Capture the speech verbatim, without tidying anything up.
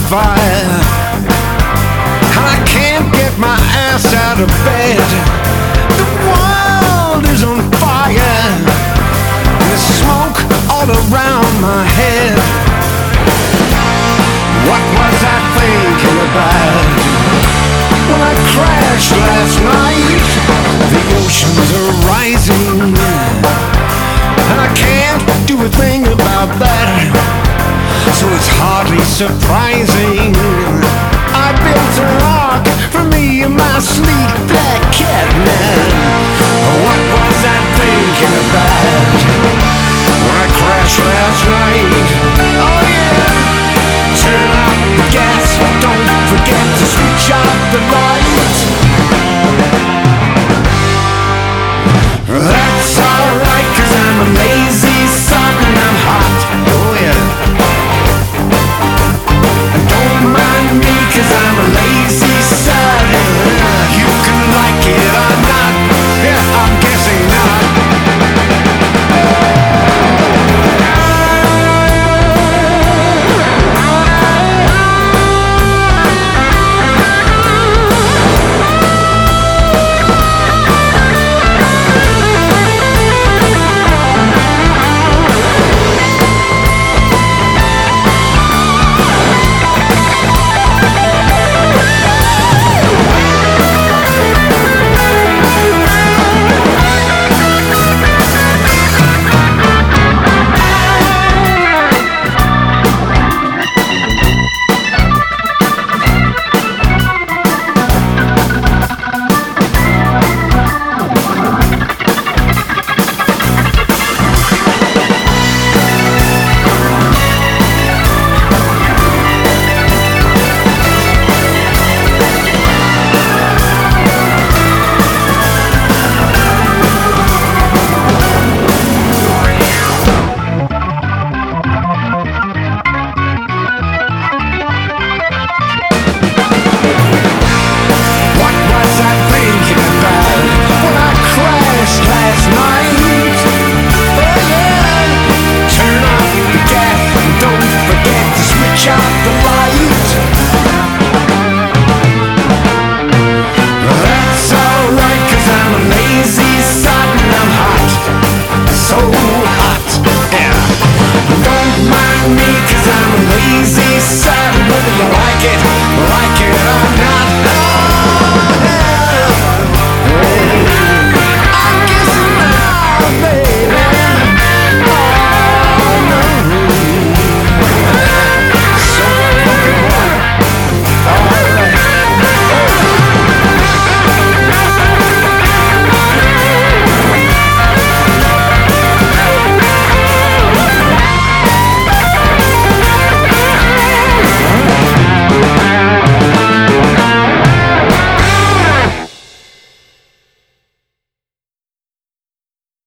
fire, and I can't get my ass out of bed. The world is on fire, there's smoke all around my head. What was I thinking about when I crashed last night? The oceans are rising, and I can't do a thing about that, so it's hardly surprising I built a rock for me and my sleek black cat man. What was I thinking about when I crashed last night?